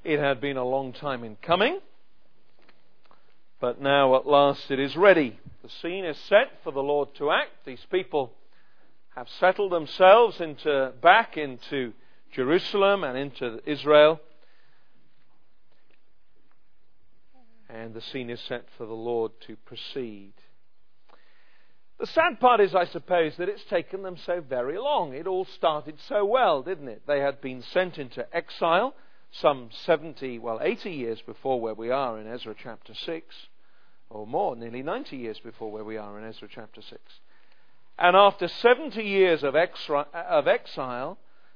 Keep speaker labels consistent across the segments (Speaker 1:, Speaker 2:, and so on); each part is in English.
Speaker 1: It had been a long time in coming, but now at last it is ready. The scene is set for the Lord to act. These people have settled themselves back into Jerusalem and into Israel. And the scene is set for the Lord to proceed. The sad part is, I suppose, that it's taken them so very long. It all started so well, didn't it? They had been sent into exile some 80 years before where we are in Ezra chapter 6, or more, nearly 90 years before where we are in Ezra chapter 6. And after 70 years of exile,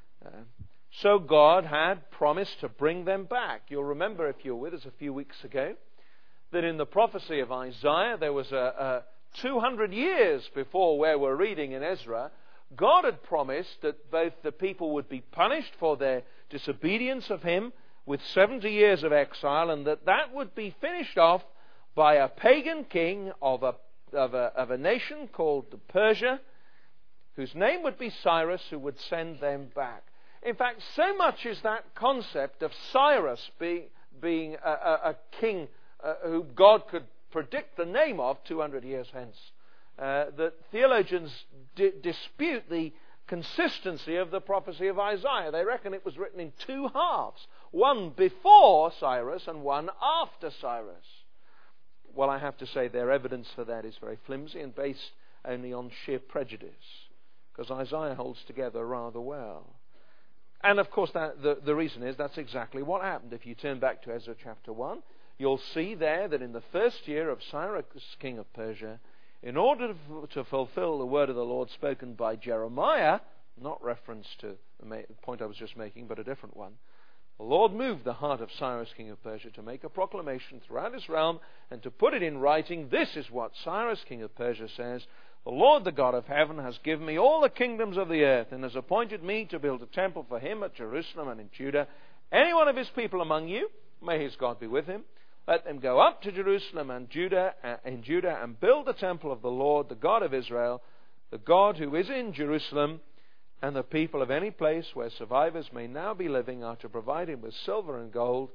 Speaker 1: so God had promised to bring them back. You'll remember, if you were with us a few weeks ago, that in the prophecy of Isaiah, there was 200 years before where we're reading in Ezra, God had promised that both the people would be punished for their disobedience of Him with 70 years of exile, and that would be finished off by a pagan king of a nation called Persia, whose name would be Cyrus, who would send them back. In fact, so much is that concept of Cyrus being a king who God could predict the name of 200 years hence, that theologians dispute the consistency of the prophecy of Isaiah. They reckon it was written in two halves, one before Cyrus and one after Cyrus. Well, I have to say their evidence for that is very flimsy and based only on sheer prejudice, because Isaiah holds together rather well. And of course, the reason is that's exactly what happened. If you turn back to Ezra chapter 1, you'll see there that in the first year of Cyrus, king of Persia, in order to fulfill the word of the Lord spoken by Jeremiah, not reference to the point I was just making, but a different one, the Lord moved the heart of Cyrus, king of Persia, to make a proclamation throughout his realm and to put it in writing. This is what Cyrus, king of Persia, says: "The Lord, the God of heaven, has given me all the kingdoms of the earth and has appointed me to build a temple for Him at Jerusalem and in Judah. Any one of His people among you, may his God be with him, let them go up to Jerusalem and Judah and build the temple of the Lord, the God of Israel, the God who is in Jerusalem. And the people of any place where survivors may now be living are to provide him with silver and gold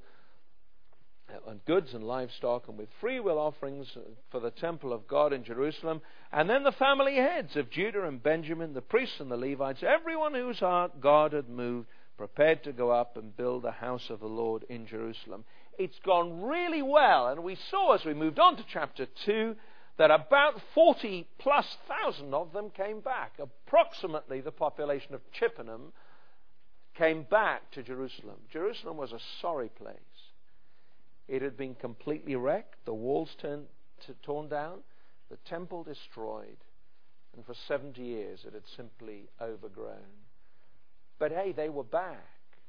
Speaker 1: and goods and livestock, and with free will offerings for the temple of God in Jerusalem. And then the family heads of Judah and Benjamin, the priests and the Levites, everyone whose heart God had moved, prepared to go up and build the house of the Lord in Jerusalem." It's gone really well, and we saw as we moved on to chapter 2 that about 40,000+ of them came back. Approximately the population of Chippenham came back to Jerusalem. Jerusalem was a sorry place. It had been completely wrecked, the walls torn down, the temple destroyed, and for 70 years it had simply overgrown. But hey, they were back.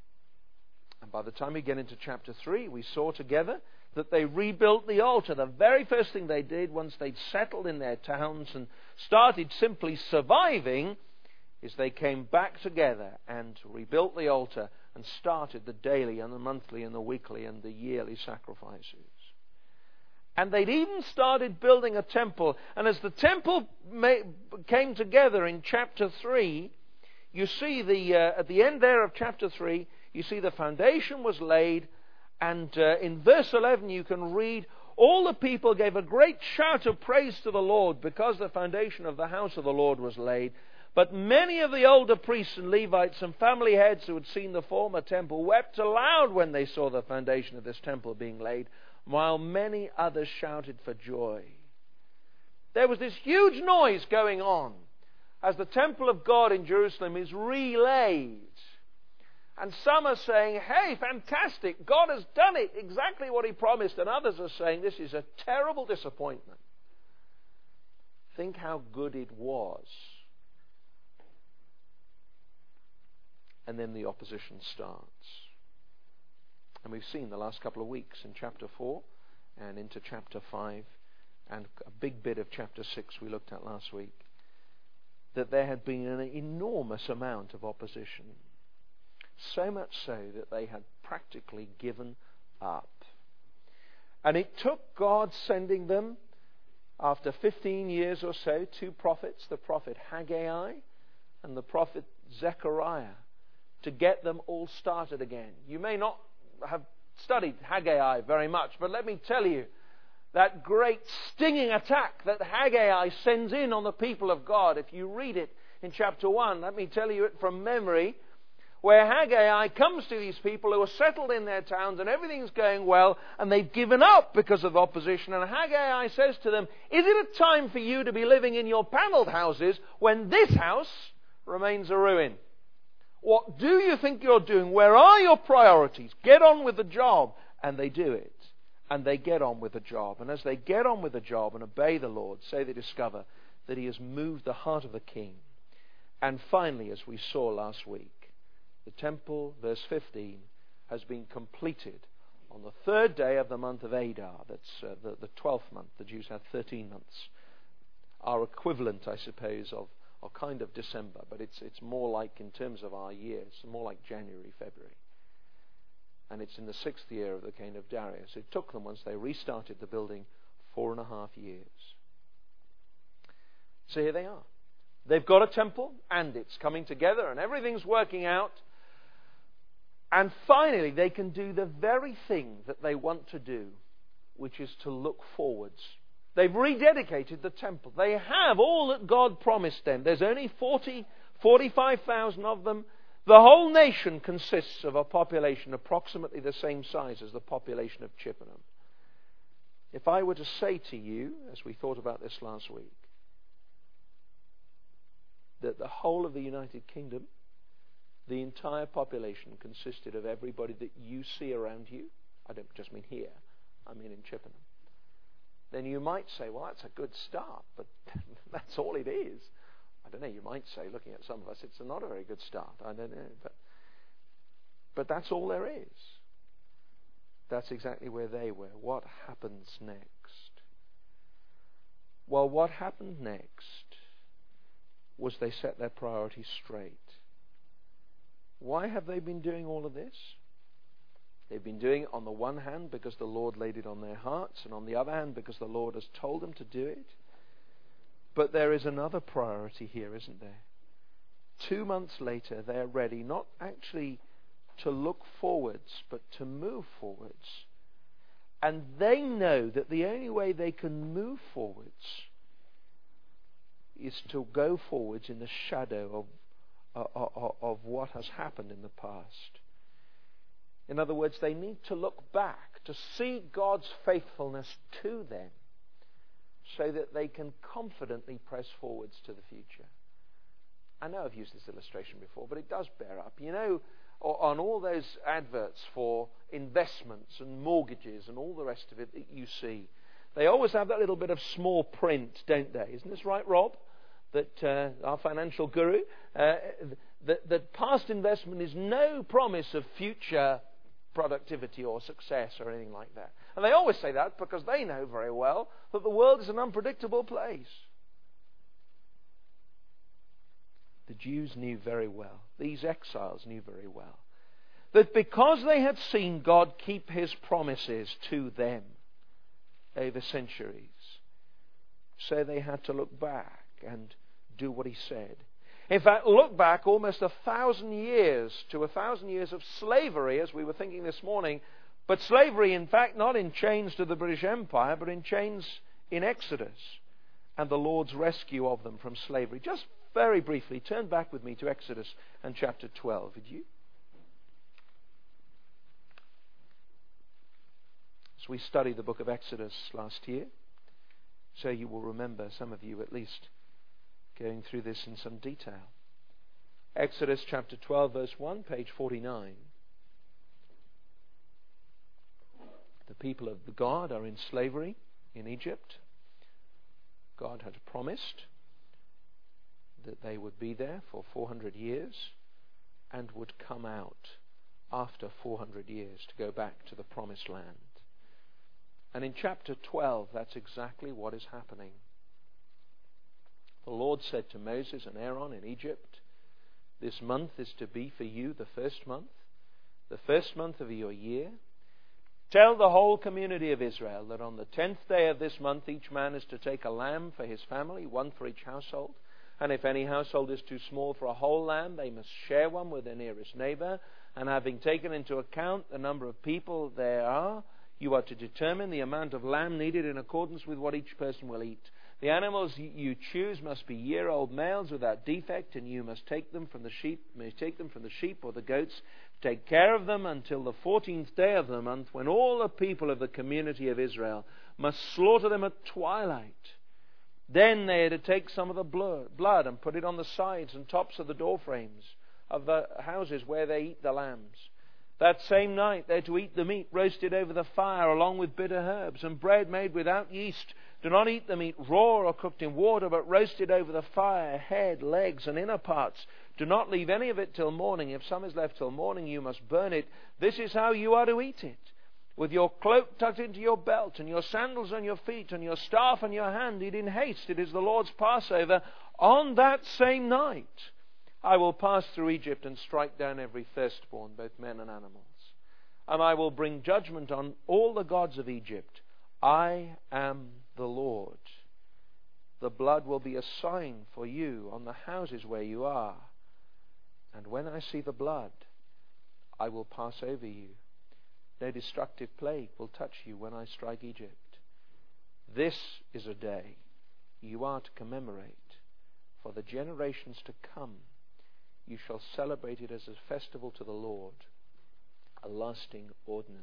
Speaker 1: And by the time we get into chapter 3, we saw together that they rebuilt the altar. The very first thing they did once they'd settled in their towns and started simply surviving is they came back together and rebuilt the altar and started the daily and the monthly and the weekly and the yearly sacrifices. And they'd even started building a temple. And as the temple came together in chapter 3, you see at the end there of chapter 3, you see the foundation was laid. And in verse 11 you can read, "All the people gave a great shout of praise to the Lord because the foundation of the house of the Lord was laid. But many of the older priests and Levites and family heads who had seen the former temple wept aloud when they saw the foundation of this temple being laid, while many others shouted for joy." There was this huge noise going on as the temple of God in Jerusalem is relaid. And some are saying, "Hey, fantastic, God has done it, exactly what He promised." And others are saying, "This is a terrible disappointment. Think how good it was." And then the opposition starts. And we've seen the last couple of weeks in chapter 4 and into chapter 5 and a big bit of chapter 6 we looked at last week, that there had been an enormous amount of opposition. So much so that they had practically given up. And it took God sending them, after 15 years or so, two prophets, the prophet Haggai and the prophet Zechariah, to get them all started again. You may not have studied Haggai very much, but let me tell you, that great stinging attack that Haggai sends in on the people of God, if you read it in chapter 1, let me tell you it from memory, where Haggai comes to these people who are settled in their towns and everything's going well and they've given up because of opposition. And Haggai says to them, is it a time for you to be living in your panelled houses when this house remains a ruin? What do you think you're doing? Where are your priorities? Get on with the job. And they do it. And they get on with the job. And as they get on with the job and obey the Lord, so they discover that He has moved the heart of the king. And finally, as we saw last week, the temple, verse 15, has been completed on the third day of the month of Adar. That's the 12th month. The Jews have 13 months. Our equivalent, I suppose, of kind of December, but it's more like, in terms of our year, it's more like January, February. And it's in the 6th year of the reign of Darius. It took them, once they restarted the building, 4.5 years. So here they are. They've got a temple, and it's coming together, and everything's working out. And finally, they can do the very thing that they want to do, which is to look forwards. They've rededicated the temple. They have all that God promised them. There's only 45,000 of them. The whole nation consists of a population approximately the same size as the population of Chippenham. If I were to say to you, as we thought about this last week, that the whole of the United Kingdom, the entire population consisted of everybody that you see around you, I don't just mean here, I mean in Chippenham, then you might say, well, that's a good start, but that's all it is. I don't know, you might say, looking at some of us, it's not a very good start. I don't know, but that's all there is. That's exactly where they were. What happens next? Well, what happened next was they set their priorities straight. Why have they been doing all of this? They've been doing it on the one hand because the Lord laid it on their hearts, and on the other hand because the Lord has told them to do it. But there is another priority here, isn't there? 2 months later, they're ready not actually to look forwards, but to move forwards. And they know that the only way they can move forwards is to go forwards in the shadow of what has happened in the past. In other words, they need to look back to see God's faithfulness to them so that they can confidently press forwards to the future. I know I've used this illustration before, but it does bear up. You know, on all those adverts for investments and mortgages and all the rest of it that you see, they always have that little bit of small print, don't they? Isn't this right, Rob? That our financial guru, that past investment is no promise of future productivity or success or anything like that. And they always say that because they know very well that the world is an unpredictable place. The Jews knew very well, these exiles knew very well, that because they had seen God keep His promises to them over centuries, so they had to look back and do what He said. In fact, look back almost 1,000 years to 1,000 years of slavery, as we were thinking this morning, but slavery, in fact, not in chains to the British Empire, but in chains in Exodus, and the Lord's rescue of them from slavery. Just very briefly, turn back with me to Exodus and chapter 12, would you? As we studied the book of Exodus last year, so you will remember, some of you at least, going through this in some detail. Exodus chapter 12, verse 1, page 49. The people of God are in slavery in Egypt. God had promised that they would be there for 400 years and would come out after 400 years to go back to the promised land. And in chapter 12, that's exactly what is happening. The Lord said to Moses and Aaron in Egypt, this month is to be for you the first month of your year. Tell the whole community of Israel that on the 10th day of this month each man is to take a lamb for his family, one for each household. And if any household is too small for a whole lamb, they must share one with their nearest neighbor. And having taken into account the number of people there are, you are to determine the amount of lamb needed in accordance with what each person will eat. The animals you choose must be year-old males without defect, and you must take them from the sheep, or the goats. Take care of them until the 14th day of the month, when all the people of the community of Israel must slaughter them at twilight. Then they are to take some of the blood and put it on the sides and tops of the door frames of the houses where they eat the lambs. That same night they are to eat the meat roasted over the fire along with bitter herbs and bread made without yeast. Do not eat the meat raw or cooked in water, but roasted over the fire, head, legs, and inner parts. Do not leave any of it till morning. If some is left till morning, you must burn it. This is how you are to eat it. With your cloak tucked into your belt, and your sandals on your feet, and your staff in your hand, eat in haste. It is the Lord's Passover. On that same night I will pass through Egypt and strike down every firstborn, both men and animals. And I will bring judgment on all the gods of Egypt. I am the Lord. The blood will be a sign for you on the houses where you are. And when I see the blood, I will pass over you. No destructive plague will touch you when I strike Egypt. This is a day you are to commemorate. For the generations to come, you shall celebrate it as a festival to the Lord, a lasting ordinance.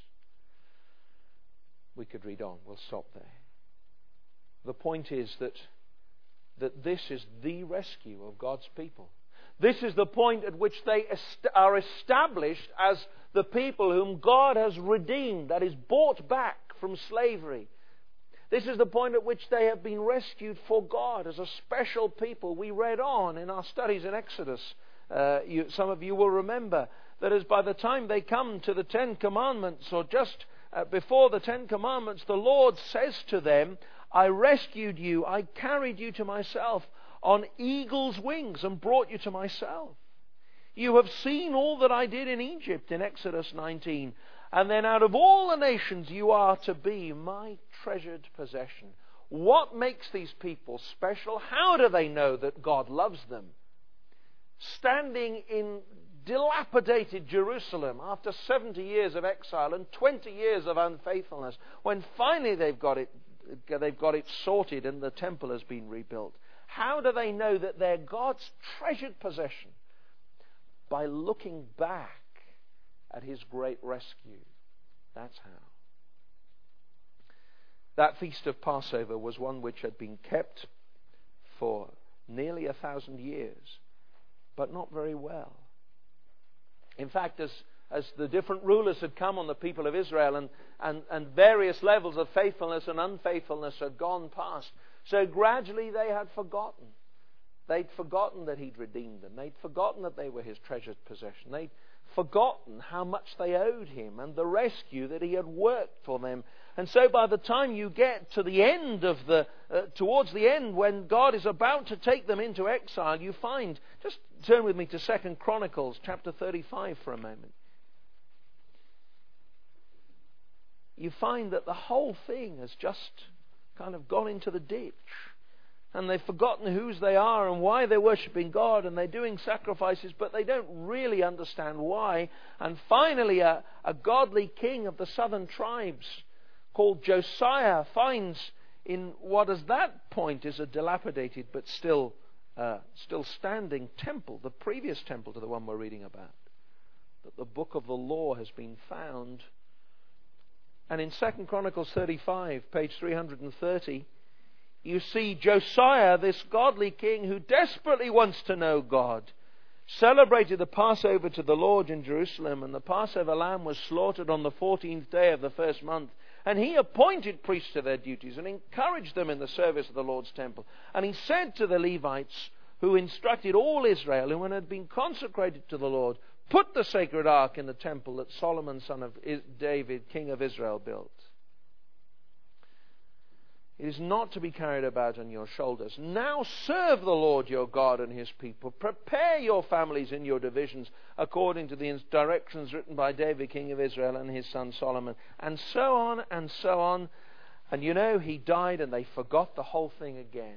Speaker 1: We could read on. We'll stop there. The point is that this is the rescue of God's people. This is the point at which they are established as the people whom God has redeemed, that is, bought back from slavery. This is the point at which they have been rescued for God as a special people. We read on in our studies in Exodus. Some of you will remember that as by the time they come to the Ten Commandments, or just before the Ten Commandments, the Lord says to them, I rescued you, I carried you to myself on eagle's wings and brought you to myself. You have seen all that I did in Egypt in Exodus 19. And then out of all the nations you are to be my treasured possession. What makes these people special? How do they know that God loves them? Standing in dilapidated Jerusalem after 70 years of exile and 20 years of unfaithfulness, when finally they've got it sorted and the temple has been rebuilt. How do they know that they're God's treasured possession? By looking back at His great rescue. That's how. That feast of Passover was one which had been kept for nearly 1,000 years, but not very well. In fact, as the different rulers had come on the people of Israel and various levels of faithfulness and unfaithfulness had gone past, so gradually they had forgotten. They'd forgotten that He'd redeemed them. They'd forgotten that they were His treasured possession. They'd forgotten how much they owed Him and the rescue that He had worked for them. And so by the time you get to the end of towards the end, when God is about to take them into exile, you find, just turn with me to 2 Chronicles chapter 35 for a moment. You find that the whole thing has just kind of gone into the ditch. And they've forgotten whose they are and why they're worshipping God, and they're doing sacrifices, but they don't really understand why. And finally, a godly king of the southern tribes called Josiah finds in what at that point is a dilapidated but still standing temple, the previous temple to the one we're reading about, that the book of the law has been found. And in 2 Chronicles 35, page 330, you see Josiah, this godly king who desperately wants to know God, celebrated the Passover to the Lord in Jerusalem, and the Passover lamb was slaughtered on the 14th day of the first month. And he appointed priests to their duties and encouraged them in the service of the Lord's temple. And he said to the Levites, who instructed all Israel, who had been consecrated to the Lord, put the sacred ark in the temple that Solomon, son of David, king of Israel, built. It is not to be carried about on your shoulders. Now serve the Lord your God and His people. Prepare your families in your divisions according to the directions written by David, king of Israel, and his son Solomon. And so on and so on. And you know, he died and they forgot the whole thing again.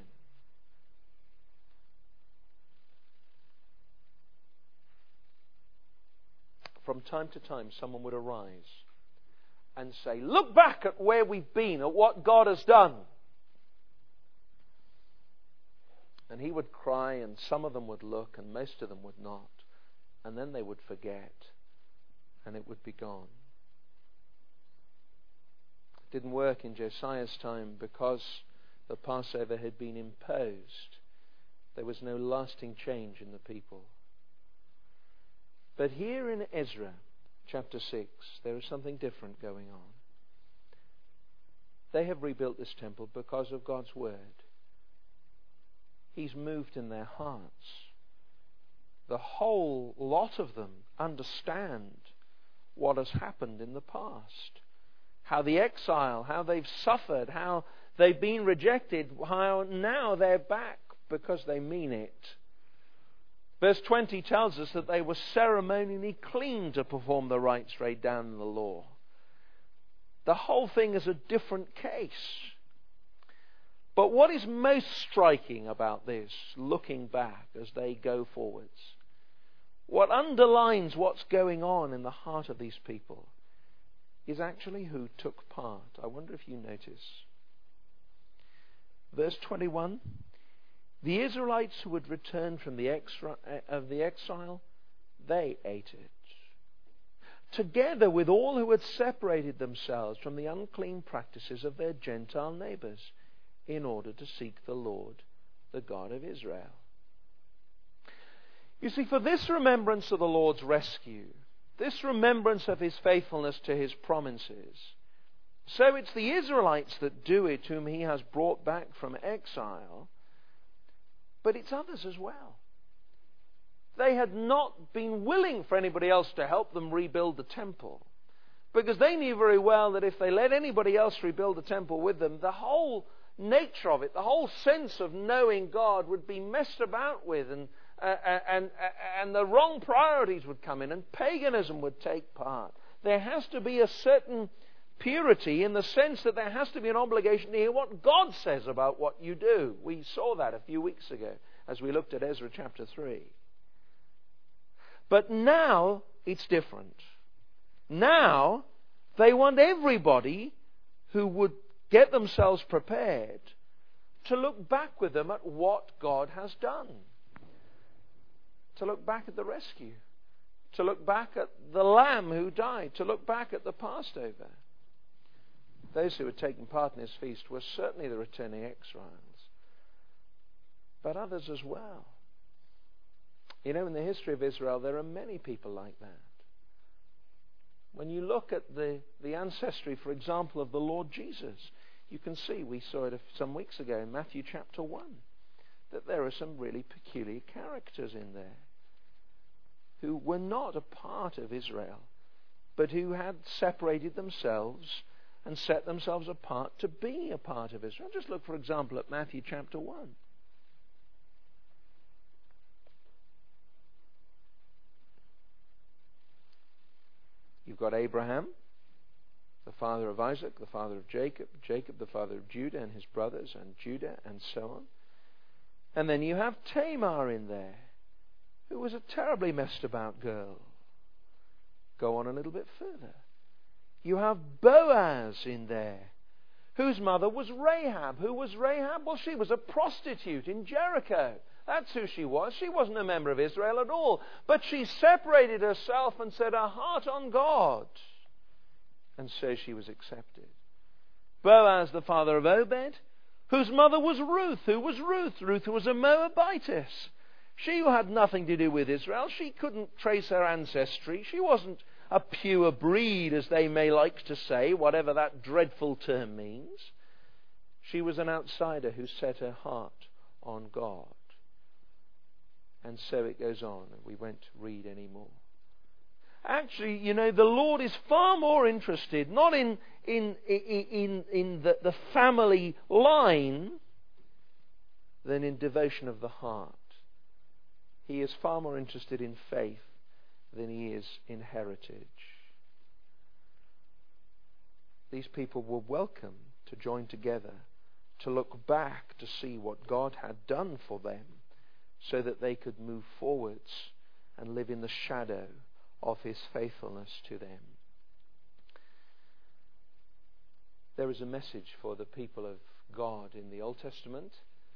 Speaker 1: from time to time, someone would arise and say, look back at where we've been, at what God has done. And he would cry, and some of them would look, and most of them would not. And then they would forget, and it would be gone. It didn't work in Josiah's time because the Passover had been imposed. There was no lasting change in the people. But here in Ezra chapter 6, there is something different going on. They have rebuilt this temple because of God's word. He's moved in their hearts. The whole lot of them understand what has happened in the past. How the exile, how they've suffered, how they've been rejected, how now they're back because they mean it. Verse 20 tells us that they were ceremonially clean to perform the rites laid down in the law. The whole thing is a different case. But what is most striking about this, looking back as they go forwards, what underlines what's going on in the heart of these people, is actually who took part. I wonder if you notice. Verse 21, the Israelites who had returned from the exile, they ate it, together with all who had separated themselves from the unclean practices of their Gentile neighbours, in order to seek the Lord, the God of Israel. You see, for this remembrance of the Lord's rescue, this remembrance of his faithfulness to his promises, so it's the Israelites that do it whom he has brought back from exile, but it's others as well. They had not been willing for anybody else to help them rebuild the temple, because they knew very well that if they let anybody else rebuild the temple with them, the whole nature of it, the whole sense of knowing God would be messed about with, and the wrong priorities would come in, and paganism would take part. There has to be a certain purity in the sense that there has to be an obligation to hear what God says about what you do. We saw that a few weeks ago as we looked at Ezra chapter 3. But now it's different. Now they want everybody who would get themselves prepared to look back with them at what God has done. To look back at the rescue. To look back at the Lamb who died. To look back at the Passover. Those who had taken part in this feast were certainly the returning exiles, but others as well. You know, in the history of Israel, there are many people like that. When you look at the ancestry, for example, of the Lord Jesus, you can see, we saw it some weeks ago in Matthew chapter 1, that there are some really peculiar characters in there who were not a part of Israel, but who had separated themselves and set themselves apart to be a part of Israel. Just look, for example, at Matthew chapter 1. You've got Abraham, the father of Isaac, the father of Jacob, Jacob the father of Judah and his brothers, and Judah, and so on. And then you have Tamar in there, who was a terribly messed about girl. Go on a little bit further. You have Boaz in there, whose mother was Rahab. Who was Rahab? Well, she was a prostitute in Jericho. That's who she was. She wasn't a member of Israel at all. But she separated herself and set her heart on God. And so she was accepted. Boaz, the father of Obed, whose mother was Ruth. Who was Ruth? Ruth was a Moabitess. She had nothing to do with Israel. She couldn't trace her ancestry. She wasn't a pure breed, as they may like to say, whatever that dreadful term means. She was an outsider who set her heart on God. And so it goes on, and we won't read any more. Actually, you know, the Lord is far more interested, not in the family line, than in devotion of the heart. He is far more interested in faith than he is in heritage. These people were welcome to join together, to look back to see what God had done for them, so that they could move forwards and live in the shadow of His faithfulness to them. There is a message for the people of God in the Old Testament.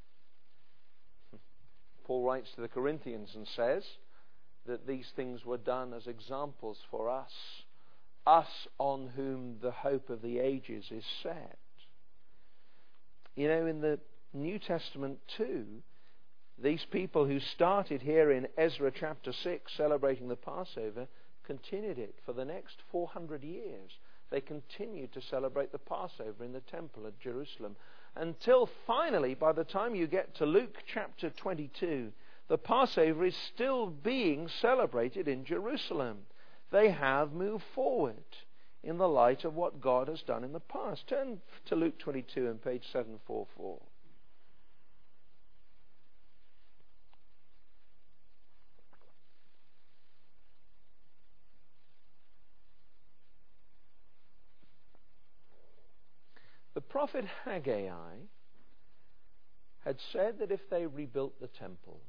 Speaker 1: Paul writes to the Corinthians and says that these things were done as examples for us on whom the hope of the ages is set. You know, in the New Testament too, these people who started here in Ezra chapter 6 celebrating the Passover continued it for the next 400 years. They continued to celebrate the Passover in the temple at Jerusalem until finally, by the time you get to Luke chapter 22, the Passover is still being celebrated in Jerusalem. They have moved forward in the light of what God has done in the past. Turn to Luke 22 and page 744. The prophet Haggai had said that if they rebuilt the temple,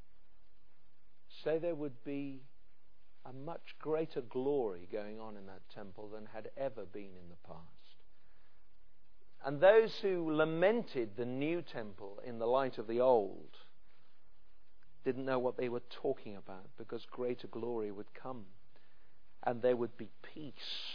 Speaker 1: there would be a much greater glory going on in that temple than had ever been in the past. And those who lamented the new temple in the light of the old didn't know what they were talking about, because greater glory would come and there would be peace.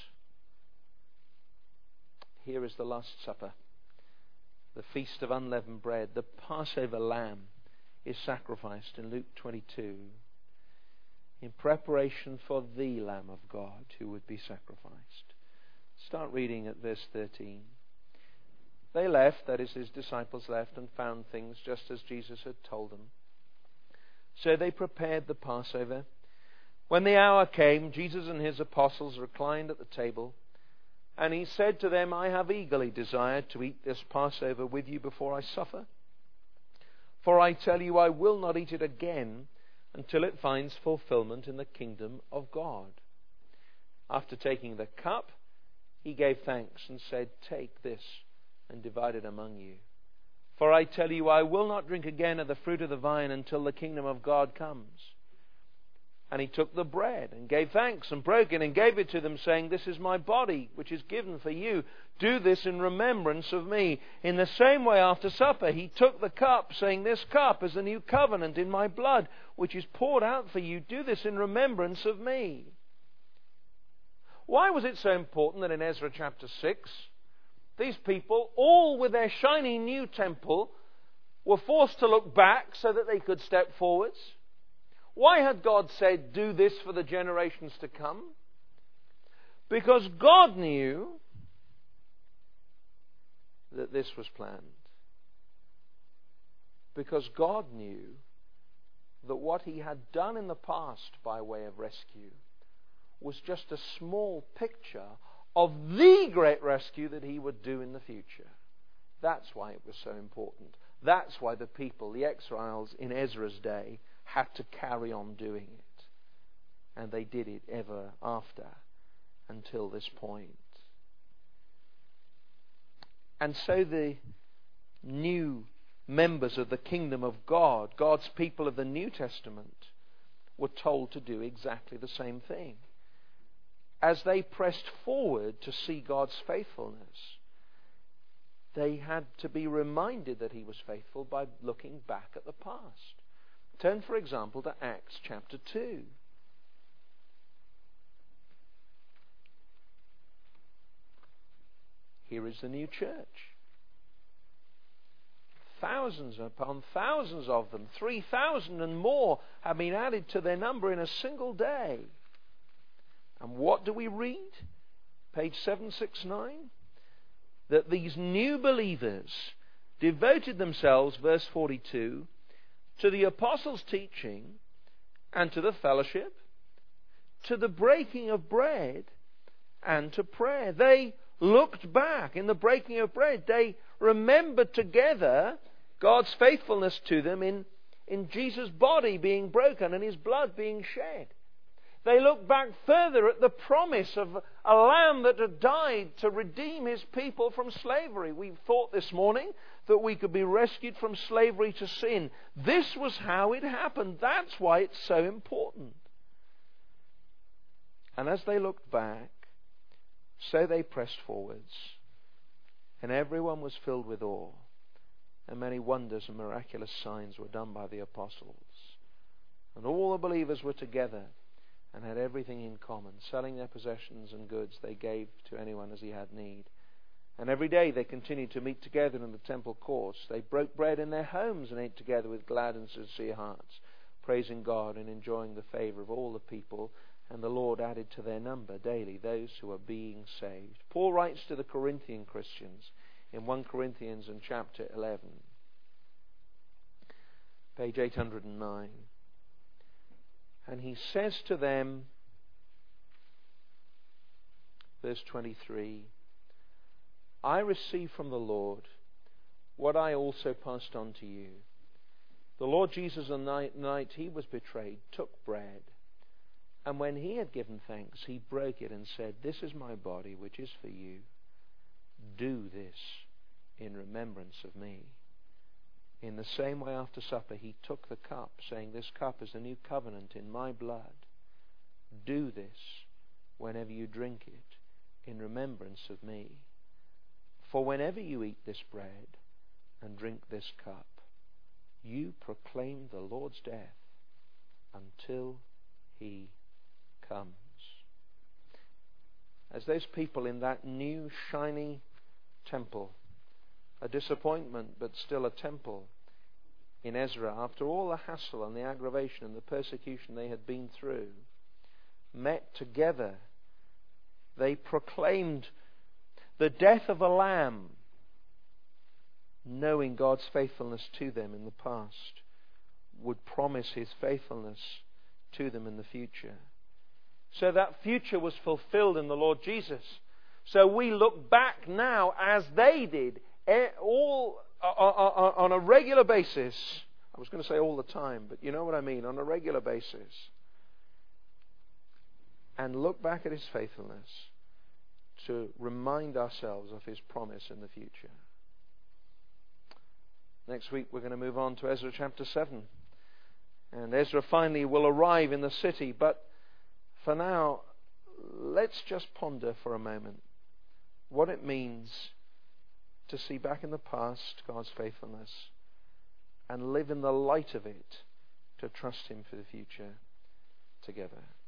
Speaker 1: Here is the Last Supper, the Feast of Unleavened Bread. The Passover lamb is sacrificed in Luke 22 in preparation for the Lamb of God who would be sacrificed. Start reading at verse 13. They left, that is, his disciples left, and found things just as Jesus had told them. So they prepared the Passover. When the hour came, Jesus and his apostles reclined at the table. And he said to them, I have eagerly desired to eat this Passover with you before I suffer. For I tell you, I will not eat it again until it finds fulfillment in the kingdom of God. After taking the cup, he gave thanks and said, take this and divide it among you. For I tell you, I will not drink again of the fruit of the vine until the kingdom of God comes. And he took the bread and gave thanks and broke it and gave it to them, saying, this is my body, which is given for you. Do this in remembrance of me. In the same way, after supper, he took the cup, saying, this cup is the new covenant in my blood, which is poured out for you. Do this in remembrance of me. Why was it so important that in Ezra chapter 6, these people, all with their shiny new temple, were forced to look back so that they could step forwards? Why had God said, do this for the generations to come? Because God knew that this was planned. Because God knew that what he had done in the past by way of rescue was just a small picture of the great rescue that he would do in the future. That's why it was so important. That's why the people, the exiles in Ezra's day, had to carry on doing it. And they did it ever after, until this point. And so the new members of the kingdom of God, God's people of the New Testament, were told to do exactly the same thing. As they pressed forward to see God's faithfulness, they had to be reminded that he was faithful by looking back at the past. Turn, for example, to Acts chapter 2. Here is the new church. Thousands upon thousands of them, 3,000 and more, have been added to their number in a single day. And what do we read? Page 769. That these new believers devoted themselves, verse 42, to the apostles' teaching and to the fellowship, to the breaking of bread and to prayer. They looked back in the breaking of bread. They remembered together God's faithfulness to them in Jesus' body being broken and his blood being shed. They looked back further at the promise of a lamb that had died to redeem his people from slavery. We thought this morning that we could be rescued from slavery to sin. This was how it happened. That's why it's so important. And as they looked back, so they pressed forwards, and everyone was filled with awe, and many wonders and miraculous signs were done by the apostles. And all the believers were together and had everything in common. Selling their possessions and goods, they gave to anyone as he had need. And every day they continued to meet together in the temple courts. They broke bread in their homes and ate together with glad and sincere hearts, praising God and enjoying the favor of all the people. And the Lord added to their number daily those who were being saved. Paul writes to the Corinthian Christians in 1 Corinthians in chapter 11, page 809. And he says to them, verse 23, I received from the Lord what I also passed on to you. The Lord Jesus, on the night he was betrayed, took bread. And when he had given thanks, he broke it and said, This is my body, which is for you. Do this in remembrance of me. In the same way, after supper, he took the cup, saying, This cup is the new covenant in my blood. Do this whenever you drink it in remembrance of me. For whenever you eat this bread and drink this cup, you proclaim the Lord's death until he comes. As those people in that new shiny temple, a disappointment but still a temple in Ezra, after all the hassle and the aggravation and the persecution they had been through, met together, they proclaimed the death of a lamb, knowing God's faithfulness to them in the past would promise his faithfulness to them in the future. So that future was fulfilled in the Lord Jesus. So we look back now as they did, all on a regular basis. I was going to say all the time, but you know what I mean, on a regular basis. And look back at his faithfulness to remind ourselves of his promise in the future. Next week we're going to move on to Ezra chapter 7. And Ezra finally will arrive in the city, but for now, let's just ponder for a moment what it means to see back in the past God's faithfulness and live in the light of it to trust him for the future together.